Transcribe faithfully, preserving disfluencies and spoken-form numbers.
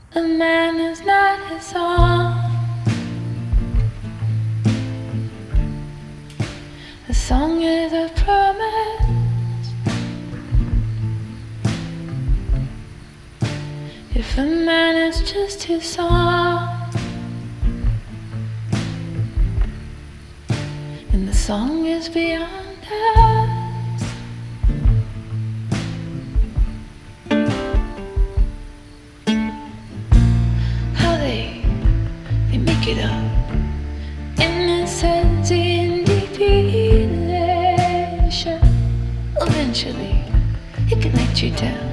A man is not his own. A song is a promise. If a man is just his own, and the song is beyond us. How they, they make it up. Innocence in depilation. Eventually, it can let you down.